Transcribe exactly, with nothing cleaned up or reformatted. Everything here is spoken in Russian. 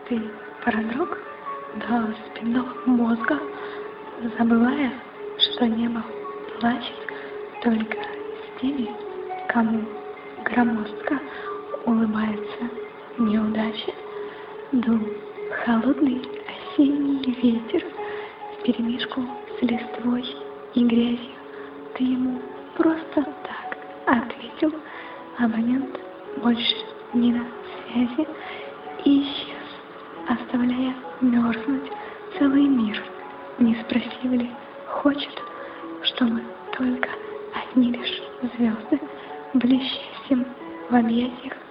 Ты продрог до спинного мозга, забывая, что небо плачет только с теми, кому громоздко улыбается неудача. Дул холодный осенний ветер вперемешку с листвой и грязью. Ты ему просто так ответил, абонент больше не на связи, и исчез, оставляя мерзнуть целый мир. Не спросив ли, хочет, чтобы только одни лишь звезды были счастьем в объятиях